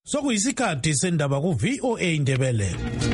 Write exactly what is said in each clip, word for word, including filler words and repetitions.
Sokuyisikhathi sendaba ku V O A Indebele.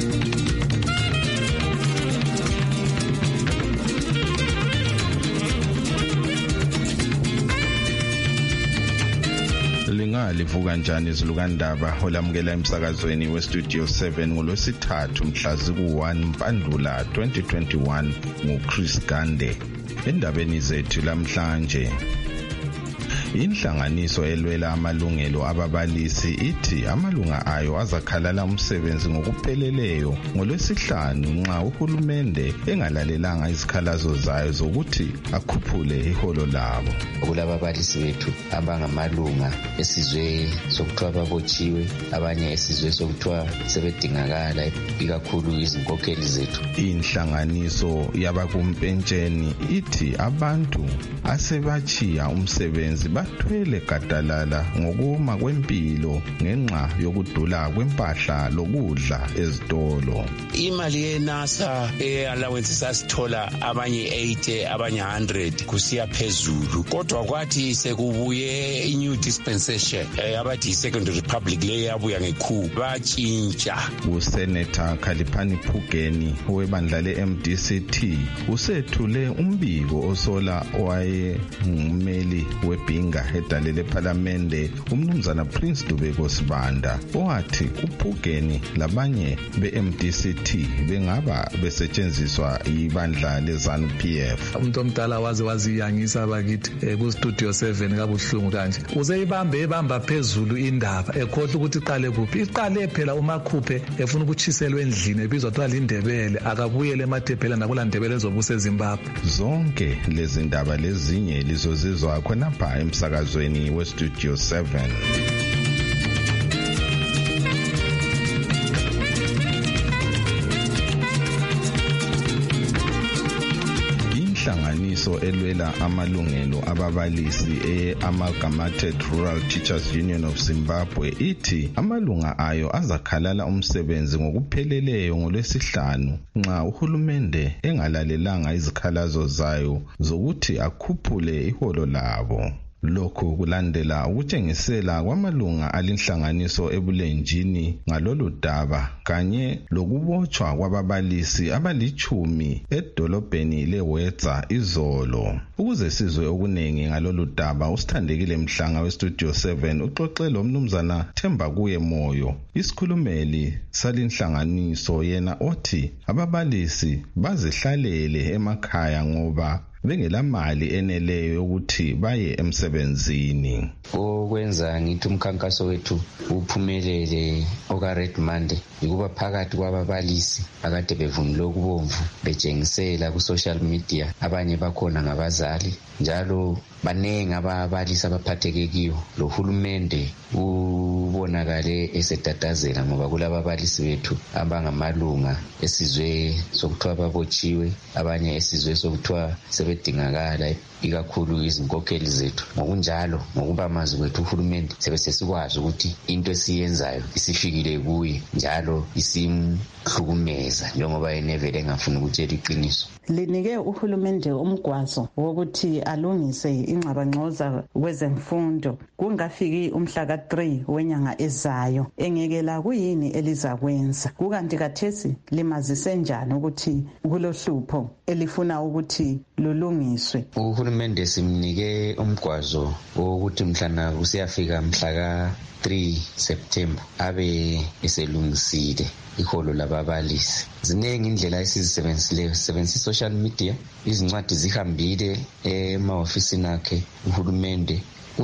Lingalivuka kanjani izilukandaba olamukela emsakazweni we Studio seven ngolwesithathu mhla ziku one Mpandula twenty twenty-one nguChris Gande. Endabeni zethu lamhlanje, inhlanganiso elwela amalungelo ababalisi ithi amalunga ayo azakhalala umsebenzi ngokupheleleyo ngolwesihlanu nxa uhulumende engalalelanga izikhalazo zayo zokuthi akhuphule iholo labo. Kulababalisi bethu abangamalunga esizwe sokuthiwa babotshiwe, abanye esizwe sokuthiwa sebedingakala, ikakhulu izinkokheli zethu. Inhlanganiso yabakumpentsheni ithi abantu asebachiya umsebenzi bathwele gadalala ngokuma kwempilo ngenxa yokudula kwempahla lokudla ezitolo. Imali yeNASA eallowance sasithola abanye eighty abanye one hundred kusiya phezulu, kodwa kwathi sekubuye i-new dispensation abathi second republic le yabuya ngekhulu batshintsha. USenator Khaliphani Phugeni owebandla le-M D C T usethule umbiko osola owaye ngummeli webhinga edalele parliamente umnumzana Prince Dubeko Sibanda, owathi uPhugeni labanye be-M D C T bengaba besetshenziswa ibandla le-ZANU P F. Umuntu omdala waze waziyangisa bakithi ku Studio seven kabuhlungu kanje, uze ibambe ebamba phezulu indaba ekhohle ukuthi iqale kuphi. Iqale phela uMakhuphe efuna ukutshiselwa endlini ebizwa kuthiwa liNdebele, akabuyele eMathebhela nakulandebele ezobusa eZimbabwe. Zonke lezi ndaba lezinye lizozizwa khonapha emsakazweni we Studio seven. Inhlanganiso elwela amalungelo ababalisi e-Amalgamated Rural Teachers Union of Zimbabwe ithi amalunga ayo azakhalala umsebenzi ngokupheleleyo ngolwesihlanu nxa uhulumende engalalelanga izikhalazo zayo zokuthi akhuphule iholo labo. Lokhu kulandela ukutshengisela kwamalunga alinhlanganiso ebulenjini ngalolu daba kanye lokubotshwa kwababalisi abalichumi edolobheni leWedza izolo. Ukuze sizwe okunengi ngalolu daba, usithandekile Mhlanga we Studio seven uxoxe lo mnumzana Themba kuye Moyo, isikhulumeli salinhlanganiso, yena othi ababalisi bazihlalele emakhaya ngoba bengelamali eneleyo ukuthi baye emsebenzini. Okwenza ngithi umkhankaso wethu uphumelele oka Red Monday ukuba phakathi kwababalisi akade bevunule okubomvu betshengisela ku social media, abanye bakhona ngabazali, njalo banengi ababalisi abaphatheke kiyo. Lo hulumende ubonakale esetatazela ngoba kulababalisi bethu abangamalunga esizwe sokuthiwa babotshiwe, abanye esizwe sokuthiwa sebedingakala, ikakhulu izinkokheli zethu. Ngokunjalo ngokuba mazi kwethu uhulumende sebesesikwazi ukuthi into esiyenzayo isifikile kuye, njalo isimhlukumeza njengoba yenevele engafuni ukutshela iqiniso. Linike uhulumende umgwazo wokuthi alungise ingxabangxoza kwezemfundo kungafiki umhla ka three wenyanga ezayo. Engekela kuyini elizakwenza? Kukanti kathesi limazise njani ukuthi kulohlupho elifuna ukuthi lulungiswe? Uhulumende simnike umgwazo wokuthi mhlana kusiyafika mhla ka three September abe eselungisile iholo lababalisi. Ziningi indlela esizisebenzisileyo, sisebenzisa social media, izincwadi zihambile ema-ofisini akhe uhulumende.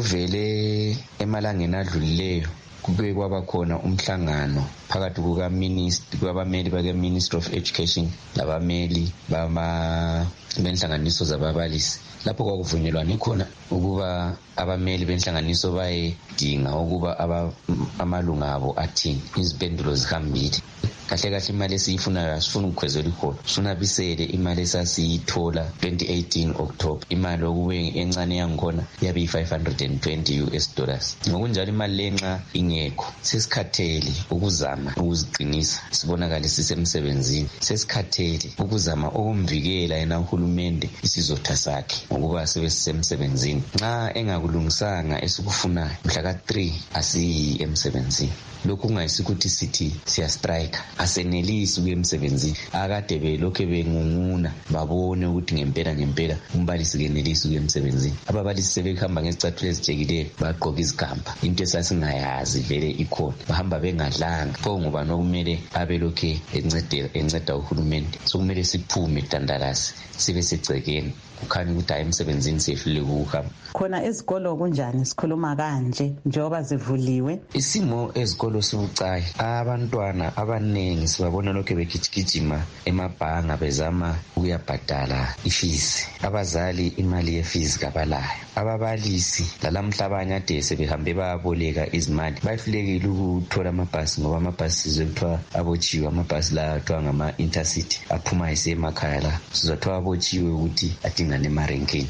Uvele emalangeni adlulileyo kube kwaba khona umhlangano phakathi kuka ministry kwabameli bake Ministry of Education labameli bama benhlanganiso zababalisi, lapho kwakuvunyelwana khona ukuba abameli benhlanganiso bayedinga ukuba aba amalunga abo athini. Izimpendulo zihambile kahle kahle imali esiyifunayo asifuna ukukhwezela ikhona sunabisele imali esasiyithola twenty eighteen October imali okube encane yangikhona yabe five hundred twenty U S dollars ngokunjalo imali lenxa ingekho sesikhathele ukuzama ukuziqinisa sibonakala sisemsebenzini sesikhathele ukuzama ukumvikela yena uhulumende isizotha sakhe ngokuba sebesemsebenzini nxa engakulungisanga esikufunayo mhla ka three asiyi emsebenzini lokhu kungayisukuthi sithi siya strike asenelisi ukuya emsebenzini akade belokhe bengunguna babone ukuthi ngempela ngempela umbalisi kenelisi ukuya emsebenzini ababalisi sebehamba ngezicathulo ezijekileyo bagqoka izigamba into esasingayazi vele ikhona bahamba bengadlanga pho ngoba nokumele abelokhe enceda enceda uhulumende sokumele siphume dandalasi sibe secekeni kukhanya ukuthi hayi emsebenzini sefile ukuhamba khona ezikolo kunjani sikhuluma kanje njengoba zivuliwe isimo ezikolo sibucayi abantwana abaningi sibabona lokho begijigijima emabhanga bezama ukuyabhadala ifees abazali imali yefees kabalayo ababalisi lalamhla abanye ade sebehambe bayaboleka izimali bayihlekile ukuthola amabhasi ngoba amabhasi sizothiwa abotshiwe amabhasi la athiwa ngama intercity aphuma isemakhaya la sizothiwa abotshiwe ukuthi adingane emarenkeni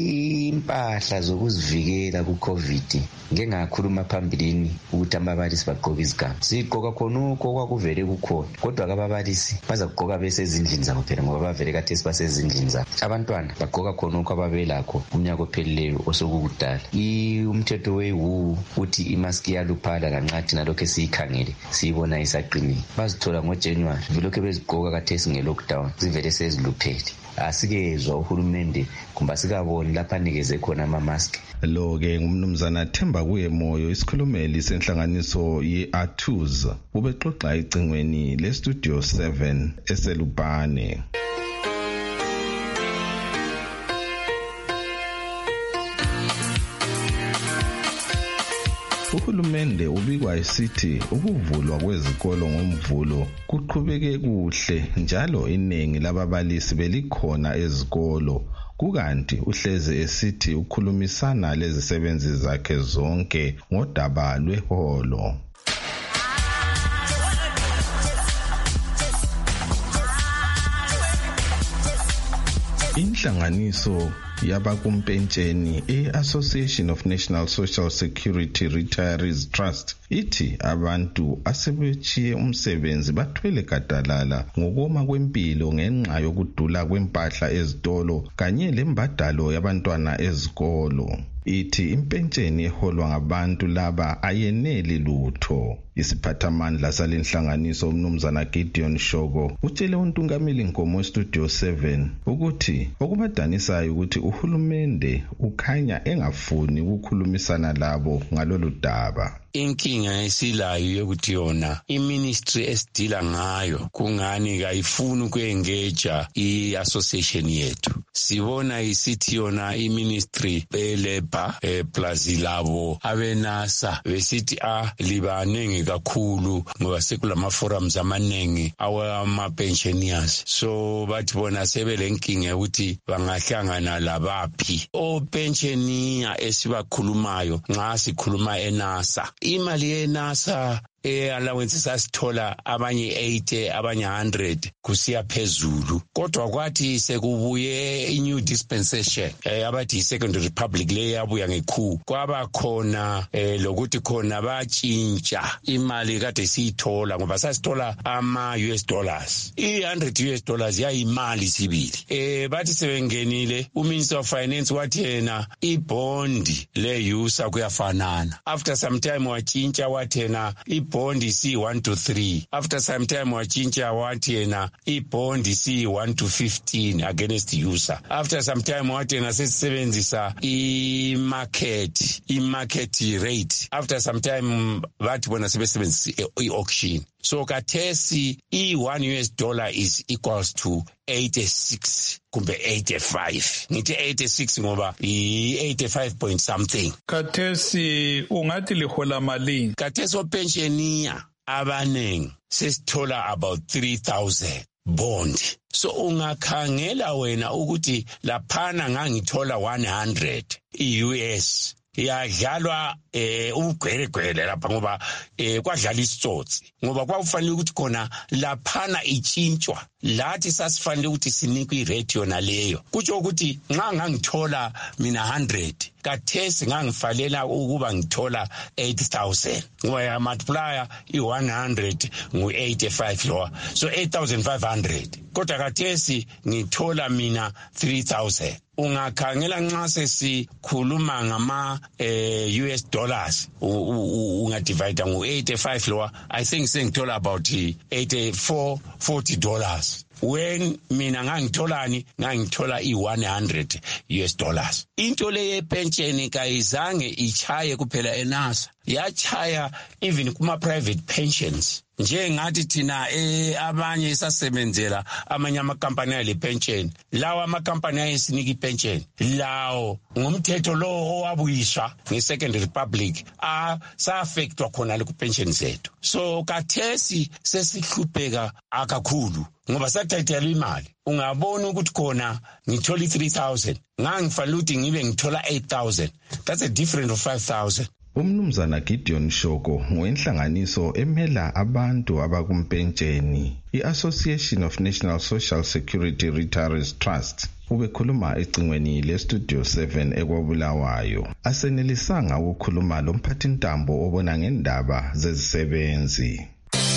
impahla zokuzivikela ku-COVID ngeke ngakhuluma phambilini ukuthi ababalisi bagqoka izigaba sigqoka khonokho kwakuvele kukhona kodwa ababalisi baza kugqoka besezindlini zabo phela ngoba bavele kade sibasezindlini zabo abantwana bagqoka khonokho ababelakho umnyaka ophelileyo osokukudala umthetho we-W uthi imask iyaluphala lanxa thina lokho siyikhangele siyibona isaqinile bazithola ngoJanuary vilokho bezigqoka kade singe-lockdown zivele seziluphele asikezwa uhulumende kumba sikaboni lapha anikeze khona ama-mask lo ke ngumnumzana Themba kuye moyo isikhulumeli senhlanganiso ye-Artus ubexoxa icingweni le-Studio seven eselupane. Uhulumende ubikwa esithi ukuvulwa kwezikolo ngomvulo kuqhubeke kuhle njalo iningi lababalisi belikhona ezikolo kukanti uhleze esithi ukhulumisana lezisebenzi zakhe zonke ngodaba lweholo. Inhlanganiso yabakumpentsheni e-Association of National Social Security Retirees Trust ithi abantu asebechiye umsebenzi bathwele gadalala ngokoma kwempilo ngenxa yokudula kwempahla ezitolo kanye lembadalo yabantwana ezikolo. Ithi impentsheni eholwa ngabantu laba ayeneli lutho. Isiphathamandla salenhlanganiso umnumzana Gideon Shogo utshele uNtungameli Nkomo Studio seven ukuthi okubadanisayo ukuthi uhulumende ukhanya engafuni ukukhulumisana labo ngalolu daba. Inkinga esilayo yokuthi yona iministry esidila ngayo kungani kayifuni ukuengageja i-association yethu. Sibona isithi yona iministry belabor eh, plus labo abenasa besithi ah libanenge kakhulu ngoba sekulama forums amanengi awama pensioners so bathi bona sebelenkinga ukuthi bangahlangana labaphi o pensioner esibakhulumayo nxa sikhuluma enasa imali yenasa e-allowance sasithola abanye eighty abanye one hundred kusiya phezulu kodwa kwathi sekubuye i-new dispensation eh, abathi i-second republic le yabuya ngekhu kwaba khona eh, lokuthi khona batshintsha imali kade siyithola ngoba sasithola ama-U S dollars i-one hundred U S dollars yayimali sibili eh, bathi sebengenile uminister of finance wathi yena ibondi le-yusa kuyafanana after some time watshintsha wathi yena ibondi si one to three after some time wachincha wathi yena ibondi si one to fifteen against user after some time wathi yena sesebenzisa i-market i-market rate after some time bathi bona sebesebenzisa i-auction so kathesi i-one U S dollar is equals to eighty-six kumbe eighty-five ngithi eighty-six ngoba i-eighty-five point something. Kathesi ungathi lihola malini? Kathesi opensioniya abanengi sesithola about three thousand bond so ungakhangela wena ukuthi laphana ngangithola one hundred i-U S yadlalwa eh ugweregwele lapha ngoba eh kwadlala isitsotsi ngoba kwakufanele ukuthi khona laphana itshintshwa lathi sasifanele ukuthi sinikwe i-radio naleyo kutsho ukuthi nxa ngangithola mina one hundred kathesi ngangifalela ukuba ngithola eight thousand ngoba ya multiplier i one hundred ngu eighty-five lowa so eight thousand five hundred kodwa kathesi ngithola mina three thousand. Ungakhangela nxa sesikhuluma ngama eh U S dollars ungadivide ngu eighty-five lowa I think sengithola about eighty-four forty dollars. When mina ngangitholani ngangithola i one hundred U S dollars. Into le yepension kayizange ichaye kuphela eNASA, yachaya even kuma private pensions. Nje ngathi thina eh abanye isasebenzela amanye amakampani ale pension, lawa amakampani ayesinika ipension lawo ngomthetho lo owabuyiswa nge Second Republic a sa affectwa khona le ku pension zethu. So kathesi sesihlupheka akakhulu ngoba sathathela imali. Ungabona ukuthi khona ngithola three thousand ngangifanele ukuthi ngibe ngithola eight thousand. That's a difference of five thousand. Umnumzana Gideon Shoko ngowenhlanganiso emela abantu abakumpentsheni i-Association of National Social Security Retirees Trust ubekhuluma ecingweni le-Studio seven ekwabulawayo. Asenelisanga ukukhuluma lo mphathintambo obona ngendaba zezisebenzi.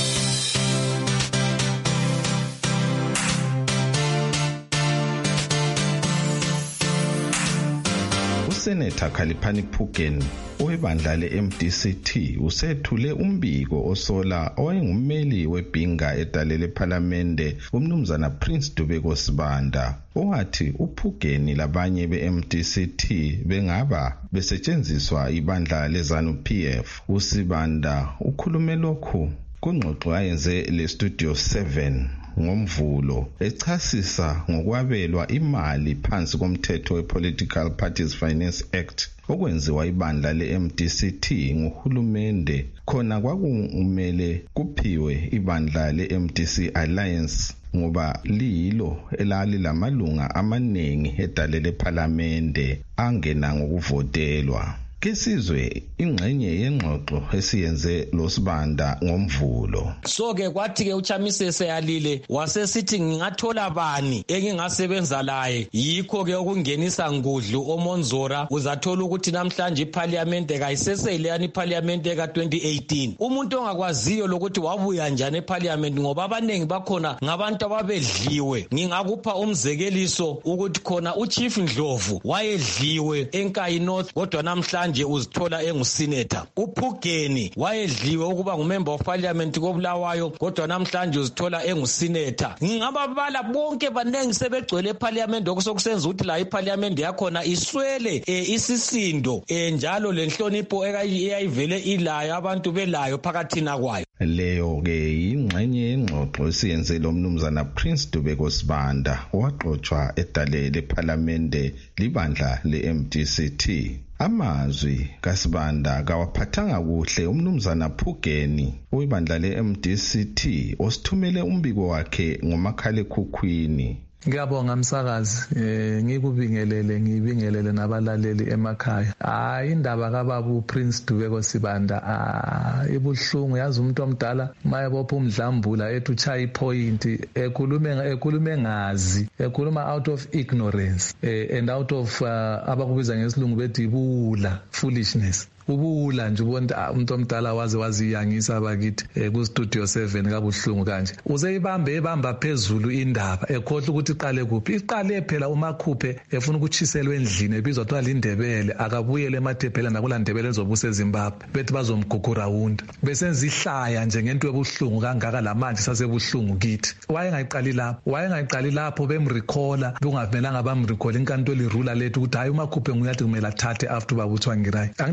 Senator Khaliphani Phukeni owebandla le-M D C T usethule umbiko osola owayengummeli webhinga edale lephalamende umnumzana Prince Dubeko Sibanda owathi uPhukeni labanye be-M D C T bengaba besetshenziswa ibandla leZANU P F. uSibanda ukhulume lokhu kungxoxo ayenze le-Studio seven ngomvulo echasisa ngokwabelwa imali phansi komthetho we-Political Parties Finance Act okwenziwa ibandla le-M D C T nguhulumende khona kwakumele kuphiwe ibandla le-M D C Alliance ngoba liyilo elali lamalunga amaningi edale lephalamende angena ngokuvotelwa. Kesizwe ingxenye yengxoxo esiyenze lo Sibanda ngomvulo. So ke kwathi ke uChamisese seyalile wasesithi ngingathola bani engingasebenza laye, yikho ke okungenisa ngudlu oMonzora uzathola ukuthi namhlanje iParliament kayiseseyile yani iParliament ka twenty eighteen. Umuntu ongakwaziyo lokuthi wabuya njani eParliament ngoba abanengi bakhona ngabantu ababedliwe. Ngingakupha umzekeliso ukuthi khona uChief Ndlovu wayedliwe eNkayi North kodwa namhlanje nje uzithola engusenator. uPhukeni wayedliwe ukuba ngumember of parliament koBulawayo kodwa namhlanje uzithola engusenator. Ngingababala bonke banengi sebegcwele eParliament okusokusenza ukuthi la iParliament yakhona iswele e, isisindo e, njalo lenhlonipho eyayivele ilayo abantu belayo phakathina kwayo. Leyo ke ingxenye yengxoxo esiyenze lo mnumzana Prince Dubeko Sibanda waxoxwa edale leParliament libandla le-M D C T. Amazwi kaSibanda kawaphathanga kuhle umnumzana Phukeni webandla le-M D C T osithumele umbiko wakhe ngomakhalekhukhwini. Ngiyabonga msakazi, eh ngikubingelele ngibingelele nabalaleli emakhaya. Ah indaba kababa uPrince Dubeko Sibanda ah ibuhlungu, yazi umuntu omdala mayebopha umdlambula ethi uchaya ipoint ekhulume ekhulume ngazi ekhuluma out of ignorance eh, and out of uh, abakubiza ngesilungu bethi ibula foolishness. Ubula nje ubona umuntu omdala waze waziyangisa abakithi eh, ku Studio seven kabuhlungu kanje. Uzeyibambe ebamba phezulu indaba ekhohle ukuthi iqale kuphi. Iqale phela umakhuphe efuna ukuchiselwa endlini ebizwa kuthiwa lindebele akabuyele emathebhela nakulandebele ezobusa eZimbabwe bethi bazomgugura wunda. Besenza ihlaya nje ngento ebuhlungu kangaka lamanje sasebuhlungu kithi. Wayengayiqali lapho, wayengayiqali lapho bemrecalla kungavelanga bamrecall inkantolo irula lethu ukuthi hayi umakhuphe nguyathi kumele athathe after babuthwa ngirai. Angititsho kanjalo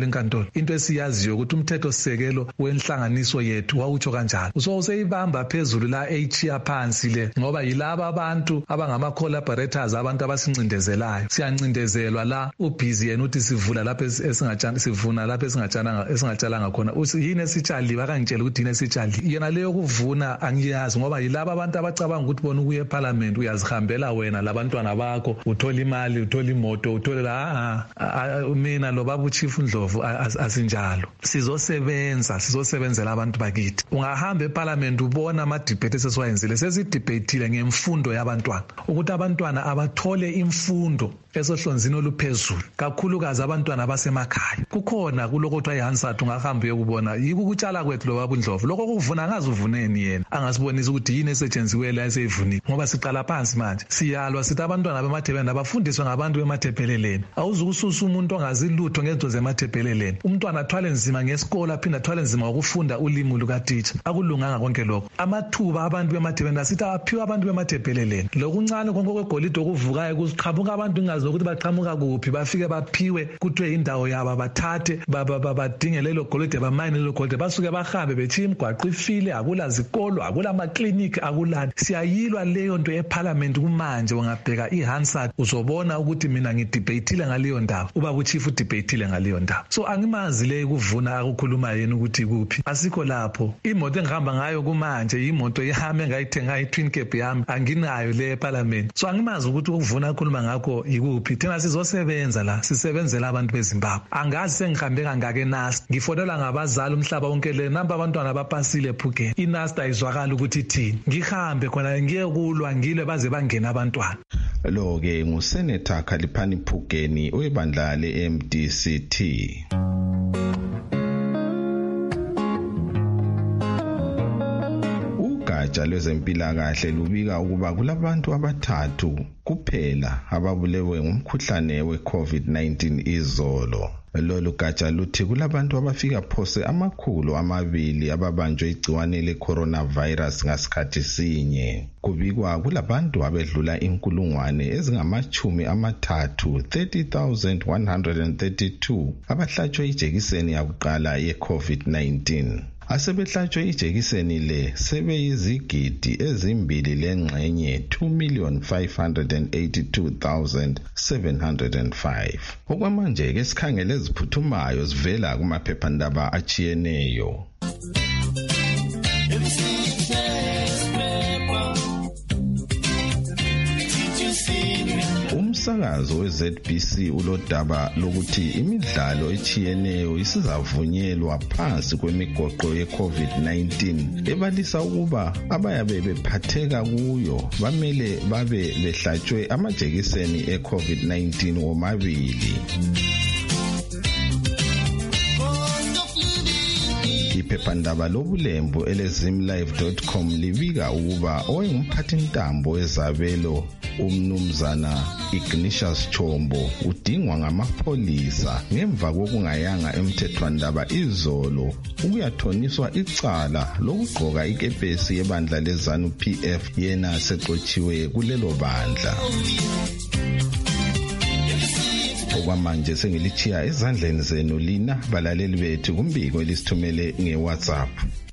uyayibala inkantolo. Into esiyaziyo ukuthi umthetho sisekelo wenhlanganiso yethu wawutsho kanjalo. So useyibamba phezulu la echiya phansi le ngoba yilaba abantu abangama collaborators abantu abasincindezelayo. Siyancindezelwa la ubhizi yena uthi sivula lapha esingatshana sivuna lapha esingatshalanga esingatshalanga khona. Yini esitshaliwe akangitshela ukuthi yini esitshaliwe. Yena leyo kuvuna angiyazi ngoba yilaba abantu abacabanga ukuthi bona ukuye eParliament uyazihambela wena labantwana bakho uthola imali uthola imoto uthola la mina lo baba uChief Ndlovu asinjalo. Sizosebenza sizosebenzela abantu bakithi. Ungahamba eParliament ubona ama debate sesiwayenzile sesidebateile ngemfundo yabantwana ukuthi abantwana abathole imfundo esohlonzini oluphezulu kakhulukazi abantwana basemakhaya. Kukhona kuloko kuthiwa iHansard ungahamba uyekubona yiko ukutshala kwethu lo baba uNdlovu lokho kuvuna angazi uvuneni yena angasibonisa ukuthi yini esetshenziswe la eseyivunile ngoba siqala phansi manje siyalwa sithi abantwana bemathebeleni abafundiswe ngabantu bemathebeleni. Awuzukususa umuntu ongazi lutho ngezinto zemathebeleni. Umntwana athwale nzima ngesikole aphinda athwale nzima ukufunda ulimi lukateacher. Akulunganga konke lokho. Amathuba abantu bemathebeleni asithi aphiwe abantu bemathebeleni. Lokuncane konke kwegolide okuvukayo kuziqhamuka abantu ingazi ukuthi baqhamuka kuphi bafike baphiwe kuthiwe indawo yabo bathathe badinge lelo golide bamayine lelo golide basuke bahambe bethi imigwaqo ifile akula zikolo akula maclinic akulani. Siyayilwa leyo nto eParliament kumanje ungabheka iHansard uzobona ukuthi mina ngidebateile ngaleyo ndaba ubaba uChief udebateile ngaleyo ndaba. So angimazi le kuvuna akukhuluma yena ukuthi kuphi asikho lapho. Imoto engihamba ngayo kumanje imoto yami engayithenga iTwin Cab yami anginayo le eParliament. So angimazi ukuthi ukuvuna akhuluma ngakho yikuphi. Thina sizosebenza la sisebenzela abantu beZimbabwe. Angazi sengihambe kangake nasi ngifonela ngabazali umhlaba wonke le namba abantwana abapasile Phukeni. iNASTA izwakala ukuthi ithini. Ngihambe khona ngiye kulwa ngile baze bangena abantwana. Lo ke nguSenator Khaliphani Phukeni oyibandla le-M D C T. Ugatsha lwezempilakahle lubika ukuba kulabantu abathathu kuphela ababulewe ngumkhuhlane we-COVID nineteen izolo. Lolu gatsha luthi kulabantu abafika phose amakhulu amabili ababanjwe igciwane le-coronavirus ngasikhathi sinye. Kubikwa kulabantu abedlula inkulungwane ezingamachumi amathathu thirty thousand one hundred thirty-two abahlatshwe ijekiseni yakuqala ye-COVID nineteen. Asebehlatshwe ijekiseni le sebeyizigidi ezimbili lengxenye two million five hundred eighty-two thousand seven hundred five. Okwamanje ke sikhangele eziphuthumayo zivela kumaphephandaba achiyeneyo. Umsakazo we-Z B C ulodaba lokuthi imidlalo echiyeneyo isizavunyelwa phansi kwemigoqo ye-COVID nineteen ebalisa ukuba abayabe bephatheka kuyo bamele babe behlatshwe amajekiseni e-COVID nineteen womabili. Iphephandaba lobulembu elezimlive dot com libika ukuba owayengumphathintambo wezabelo umnumzana Ignatius Chombo udingwa ngamapholisa ngemva kokungayanga emthethwandaba izolo ukuyathoniswa icala lokugqoka ikepesi yebandla leZANU P F yena sexotshiwe kulelo bandla. Okwamanje sengilichiya ezandleni zenu lina balaleli bethu kumbiko elisithumele ngeWhatsApp.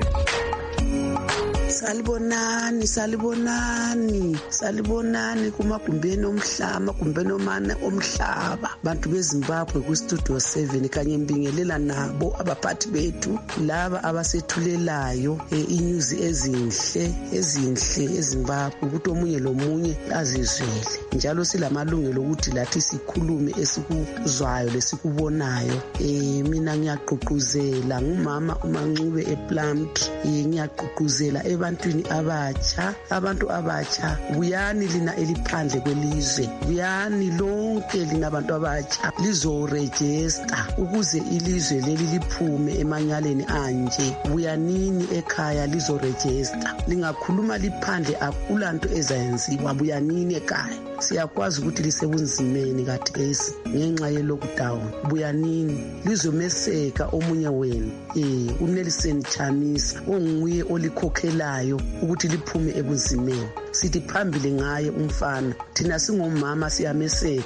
Salibonani salibonani salibonani kumagumbeni omhlaba amagumbeni omane omhlaba bantu beZimbabwe ku Studio seven kanye mbingelela nabo abaphathi bethu laba abasethulelayo inews ezinhle ezinhle eZimbabwe ukuthi omunye lomunye azizwele njalo silamalungelo ukuthi lathi sikhulume esikuzwayo lesikubonayo. Eh mina ngiyaqhuquzela ngumama uMancube ePlumtree ngiyaqhuquzela ebantwini abatsha abantu abatsha buyani lina eliphandle kwelizwe buyani lonke lina abantu abatsha lizoregister ukuze ilizwe leli liphume emanyaleni anje. Buyanini ekhaya lizoregister lingakhuluma liphandle akulanto ezayenziwa. Buyanini ekhaya siyakwazi ukuthi lisebunzimeni kathesi ngenxa ye-lockdown. Buyanini lizomeseka omunye wenu eh uNelson Chamisa onguye olikhokhelayo ukuthi liphume ebunzimeni. Sithi phambili ngaye umfana thina singomama siyameseka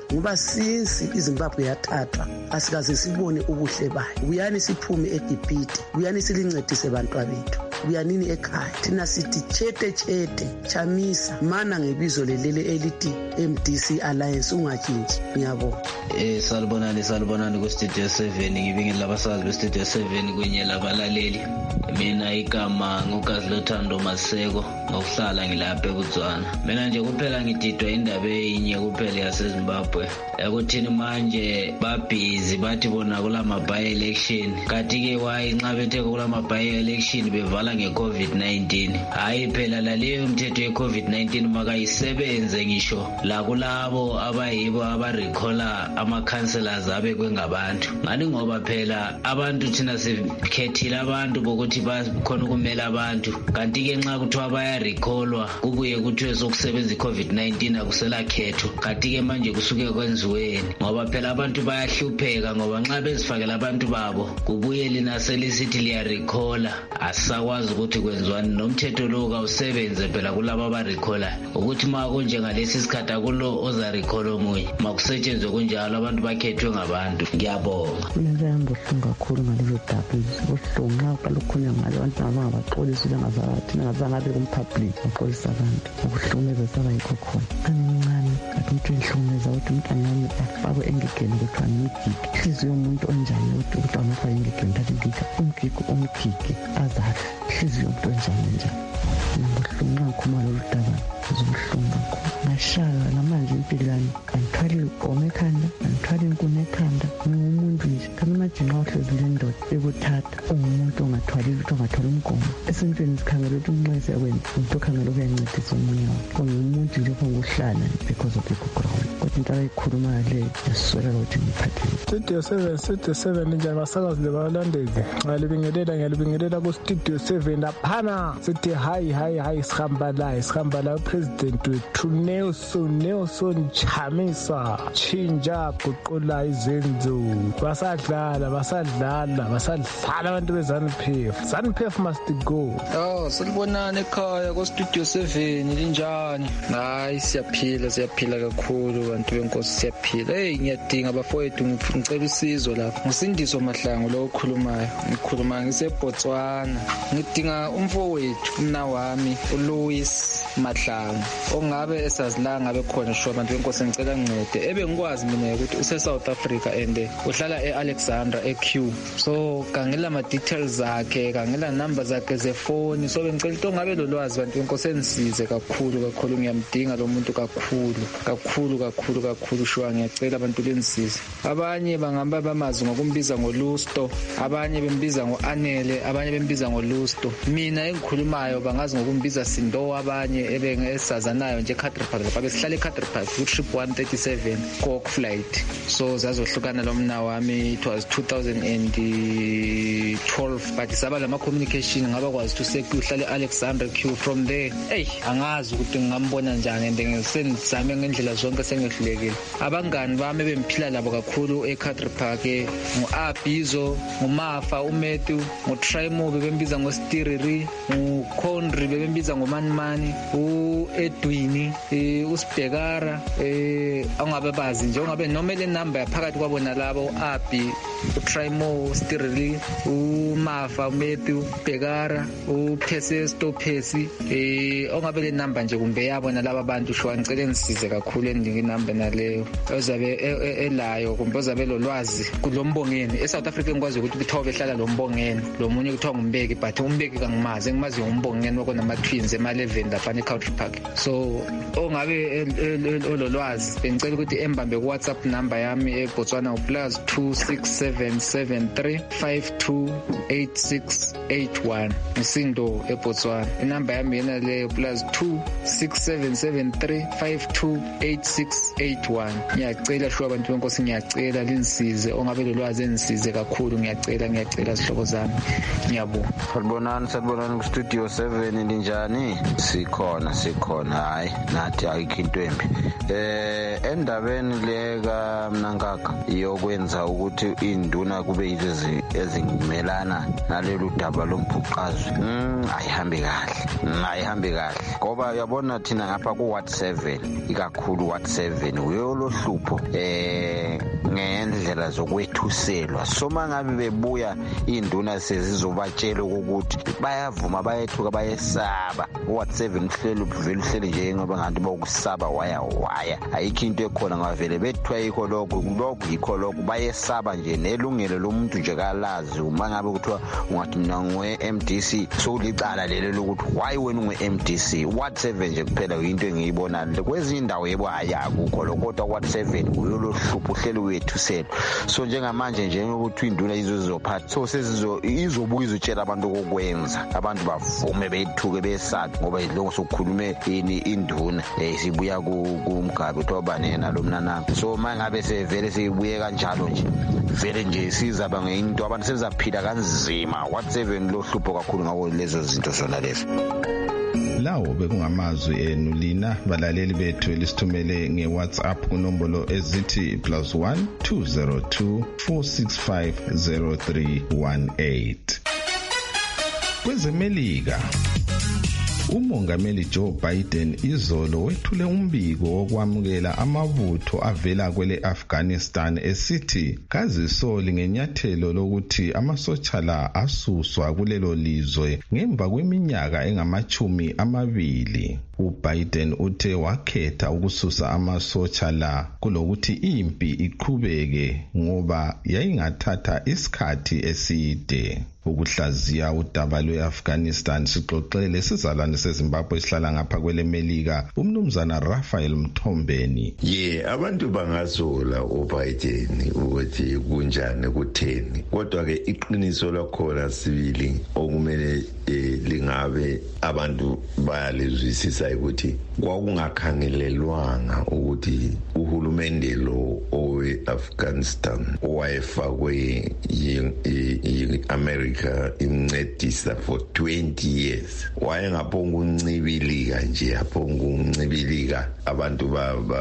ngoba since iZimbabwe yathathwa asikaze sibone ubuhle bayo. Buyani siphume eGibhithe, buyani silincedise bantwabethu, buyanini ekhaya. Thina sithi chete chete chamisa mana ngebizo lelele elithi M D C Alliance ungatshintshi. Ngiyabonga. Eh salibonani salibonani ku Studio seven, ngibingelela abasazi be Studio seven kunye labalaleli. Mina igama ngokazi lothando Maseko ngokuhlala ngilapha eBotswana. Mina nje kuphela ngididwa indaba eyinye kuphela yaseZimbabwe. Ekuthini manje babhizi bathi bona kulama by election. Kanti ke wayi nxa bethe kulama by election bevala ngeCovid nineteen. Hayi phela laleyo umthetho yeCovid nineteen makayisebenze ngisho la kulabo abayibo abarecalla ama councillors abe kwengabantu. Ngani ngoba phela abantu thina sikhethile abantu bokuthi bakhona ukumela abantu. Kanti ke nxa kuthiwa baya recallwa kubuye kuthiwe sokusebenza iCovid nineteen akusela khetho. Kanti ke manje kusuke kwenziweni ngoba phela abantu bayahlupheka ngoba nxa bezifakela abantu babo kubuye lina selisithi liya recalla asakwazi ukuthi kwenziwani. Nomthetho lo kawusebenze phela kulabo abarecalla ukuthi ma kunje ngalesi sikhathi akulo oza recall omunye makusetshenzwe kunjalo abantu bakhethwe ngabantu. Ngiyabonga. Ngiyabonga kakhulu ngalelo daba. Ubuhlungu nxa uqalukhulunywa ngalo abantu abangabaxolisile ngazathi ngazangabe kumpublic baxolisa abantu. Ukuhlumeza saba yikho khona. Kancane kathi umuntu enhlumeza ukuthi umntwana wami afakwe engigeni kuthiwa ngigigi. Ihliziyo yomuntu onjani ukuthi umntwana afakwe engigeni thathi ngigigi umgigi umgigi azahle. Ihliziyo yomuntu onjani njani. Ubuhlungu ngikhuluma lolu daba. Ubuhlungu kakhulu. Ngashaka namanje impilani angithwali igqomo ekhanda, angithwali inkuni ekhanda. Ngumuntu nje kanti imagine awuhlezi lendoda ekuthatha ungumuntu ongathwali lutho, ongathwali umgomo. Esintweni sikhangela ukuthi umnxese yakwenza umuntu okhangela ukuyancedisa omunye wakhe. Ngumuntu nje onguhlala because of the background. Kodwa into ayikhulumayo le yaswela ukuthi ngiphatheni. Studio seven, Studio seven njani basakazi lebalandeli. Ngalibingelela ngalibingelela ku Studio seven laphana. Sithi hayi hayi hayi sihamba la, sihamba la president wethu Nelson Nelson Chamisa chinja guqula izenzo. Basadlala basadlala basadlala abantu beZANU-P F. ZANU-P F must go. Oh silibonana ekhaya ku Studio seven linjani? Hayi siyaphila siyaphila kakhulu abantu benkosi siyaphila. Hey ngiyadinga abafowethu ngicela usizo lapha. Ngisindiso Mahlangu lo okhulumayo. Ngikhuluma ngiseBotswana. Ngidinga umfowethu umna wami uLouis Mahlangu ongabe esazilanga bekhona sho abantu benkosi ngicela ngincede. Ebe ngikwazi mina ukuthi use South Africa and uhlala eAlexandra eQ. So kangela ama details zakhe, kangela number zakhe zefoni. So bengicela ukuthi ongabe lolwazi abantu benkosi enisize kakhulu kakhulu ngiyamdinga lo muntu kakhulu kakhulu kakhulu kakhulu sho ngiyacela abantu lenisize. Abanye bangamba bamazi ngokumbiza ngoLusto, abanye bembiza ngoAnele, abanye bembiza ngoLusto. Mina engikhulumayo bangazi ngokumbiza Sindo, abanye ebengesazanayo nje eCaterpillar babe sihlala eCaterpillar ku trip one thirty-seven Cork flight. So zazohlukana lo mna wami it was two thousand twelve but saba lama communication ngaba kwazi to say uhlale Alexander Q from there. Hey angazi ukuthi ngingambona njani and ngisenzame ngendlela zonke sengehlulekile. Abangani bami bemphila labo kakhulu eCaterpillar ke nguAbizo, nguMafa, uMethu, nguTrimo bebembiza ngoStiriri, nguConry bebembiza ngoManmani, uEdwini, uSibhekara eh angabe bazi nje ongabe noma le number yaphakathi kwabona labo uAbi, uTrimo, uStiriri, uMafa, uMethu, uBhekara, uPhese Stophesi eh ongabe le number nje kumbe yabona laba bantu shwa ngicela ngisize kakhulu endingi number naleyo ozabe elayo kumbe ozabe lolwazi kulombongeni eSouth Africa ngikwazi ukuthi kuthiwa behlala lombongeni lo munye kuthiwa ngumbeki but umbeki kangimazi ngimazi umbongeni wako nama twins ema eleven lapha eCountry Park. So ongabe ololwazi bengicela ukuthi embambe ku WhatsApp number yami eBotswana plus two six seven seven three five two eight six eight one Isindo eBotswana. Inumber yami yena le plus two six seven seven three five two eight six eight one. Ngiyacela sho abantu benkosi ngiyacela linisize ongabe lolwazi enisize kakhulu ngiyacela ngiyacela sihlobo zami ngiyabonga. Salibonani salibonani ku Studio seven linjani? Sikhona sikhona khona hayi nathi ayikho into embi. Eh endabeni leka Mnankaka iyokwenza ukuthi induna kube yilezi ezingimelana nalelo daba lomphuqazwe. Mm ayihambi kahle. Ayihambi kahle. Ngoba uyabona thina ngapha ku Ward seven ikakhulu Ward seven uyohlupho eh ngendlela zokwethuselwa. Soma ngabe bebuya induna sezizobatshela ukuthi bayavuma bayethuka bayesaba. Ward seven uhlelo vele uhlele nje ngoba ngathi bokusaba waya waya. Ayikho into ekhona ngavele bethwa yikho lokho lokho yikho lokho bayesaba nje nelungelo lomuntu nje kalazi. Uma ngabe kuthiwa ungathi mina ngwe M D C sokulicala lelo lokuthi why wena ungwe M D C. Ward seven nje kuphela into engiyibona kwezinye indawo yebo ayakukho lokho kodwa Ward seven uyohlupho uhlelo wethusela. So njengamanje nje ukuthi induna izozophatha so sezizo izobuya izotshela abantu ukwenza abantu bavume bethuke besathi ngoba idlongo sokukhulume ini induna esibuya kumgabe thobane nalo mnana. So mangabe sevele sibuye kanjalo nje vele nje sizaba ngeinto abantu sezaphila kanzima. Ward seven lo hlupho kakhulu ngawo lezo zinto zona lezo. Lawo bekungamazwi enu lina balaleli bethu elisithumele ngeWhatsApp kunombolo ezithi plus one two zero two four six five zero three one eight. Kwezemelika uMongameli Joe Biden izolo wethule umbiko wokwamukela amabutho avela kwele Afghanistan esithi kazisoli ngenyathelo lokuthi amasotsha la asuswa kulelo lizwe ngemva kweminyaka engamachumi amabili. uBiden uthe wakhetha ukususa amasotsha la kulokuthi impi iqhubeke ngoba yayingathatha isikhathi eside. Ukuhlaziya udaba lwe-Afghanistan sixoxele sizalwane seZimbabwe esihlala ngapha kwele Melika umnumzana Raphael Mthombeni. Ye abantu bangazola uBiden ukuthi kunjani kutheni kodwa ke iqiniso lakhona sibili okumele lingabe abantu bayalizwisisa ukuthi kwakungakhangelelwanga ukuthi uhulumende lo owe-Afghanistan owayefakwe yi-America imncedisa for twenty years wayengaphonga uncibilika nje aphonga uncibilika abantu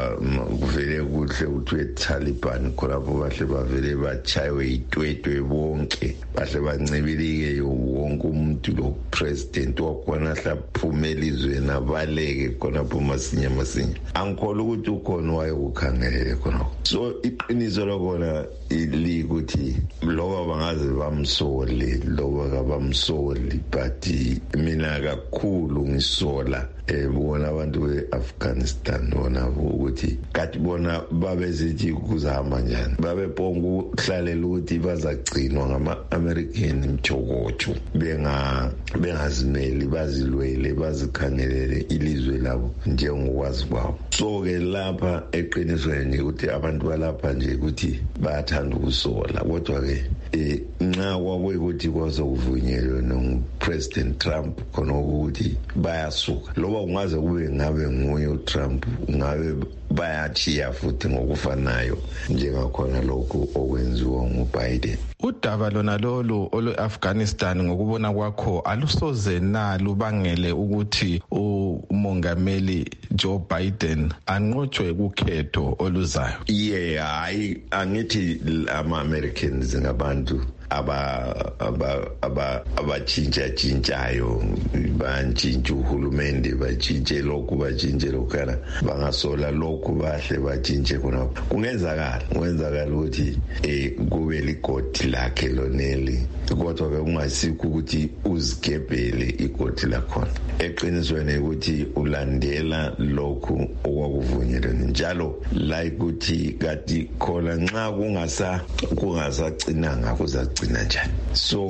kuvele kuhle kuthiwe Taliban khonapho bahle bavele bachaywe itwetwe bonke bahle bancibilike wonke umuntu lo president wakhona hlaphumela izweni abaleke khonapho masinya masinya angikholwa ukuthi ukhona wayekukhangelele khonapho. So iqiniso lokona ilikuthi loba bangaze bamsole loba kabamsoli but mina kakhulu ngisola ebona abantu beAfghanistan bona ukuthi kathi bona babezithi kuzahamba njani babebonga ukuhlalela ukuthi bazagcinwa ngama-American mthokotsho benga bengazimeli bazilwele bazikhangelele ilizwe labo njengokwazi kwabo. So ke lapha eqinisweni ukuthi abantu balapha nje ukuthi bayathanda ukusola kodwa ke eh nxa kwakuyikuthi kwazokuvunyelwa noPresident Trump khona ukuthi bayasuka loba ungaze kube ngabe nguye uTrump ngabe bayachiya futhi ngokufanayo njengakhona lokho okwenziwa nguBiden. Udaba lona lolu olu-Afghanistan ngokubona kwakho alusoze na lubangele ukuthi umongameli Joe Biden anqotshwe kukhetho oluzayo? Yeah, hayi angithi ama-Americans ngabantu aba aba aba abatshintsha tshintshayo bantshintsha uhulumende batshintshe lokhu batshintshe lokana bangasola lokhu bahle batshintshe khona kungenzakala kungenzakala ukuthi eh kube ligodi lakhe loneli kodwa ke ungasikho ukuthi uzigebhele igodi lakhona eqinisweni ukuthi ulandela lokhu okwakuvunyelwe njalo la ukuthi kati khona nxa kungasa kungasagcinanga kuza gcina njani. So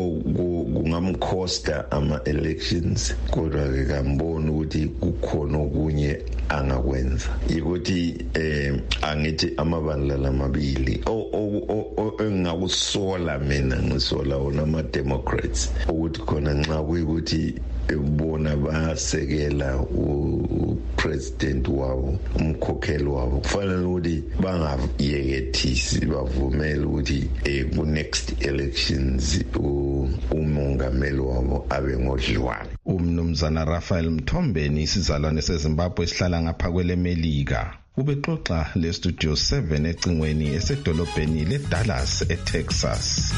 kungamkhosta ama elections kodwa ke kambona ukuthi kukhona okunye angakwenza ukuthi eh angithi amabandla lamabili engakusola mina ngisola ona ama Democrats ukuthi khona nxa kuyikuthi bona basekela upresident wabo umkhokheli wabo kufanele ukuthi bangayekethisi bavumele ukuthi ku next elections umongameli wabo abe ngodliwane. Umnumzana Raphael Mthombeni isizalwane seZimbabwe esihlala ngapha kwelemelika ubexoxa le Studio seven ecingweni esedolobheni leDallas eTexas.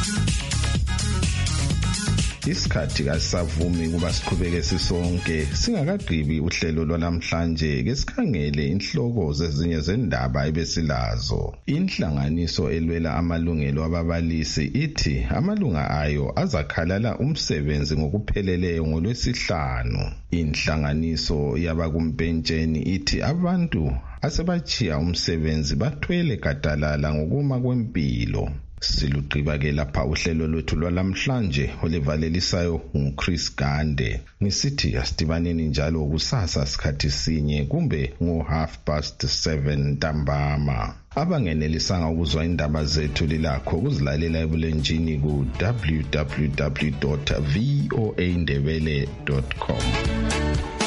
Isikhathi kasavumi kuba siqhubeke sisonke singakagqibi uhlelo lwanamhlanje ke sikhangele inhloko zezinye zendaba ebesilazo. Inhlanganiso elwela amalungelo ababalisi ithi amalunga ayo azakhalala umsebenzi ngokupheleleyo ngolwesihlanu. Inhlanganiso yabakumpentsheni ithi abantu asebachiya umsebenzi bathwele gadalala ngokuma kwempilo. Silugqiba ke lapha uhlelo lwethu lwalamhlanje olivalelisayo nguChris Gande. Ngisithi asidibaneni njalo kusasa sikhathi sinye kumbe ngo half past seven ntambama. Abangenelisanga ukuzwa indaba zethu lilakho ukuzilalela ebulenjini ku w w w dot voa ndebele dot com.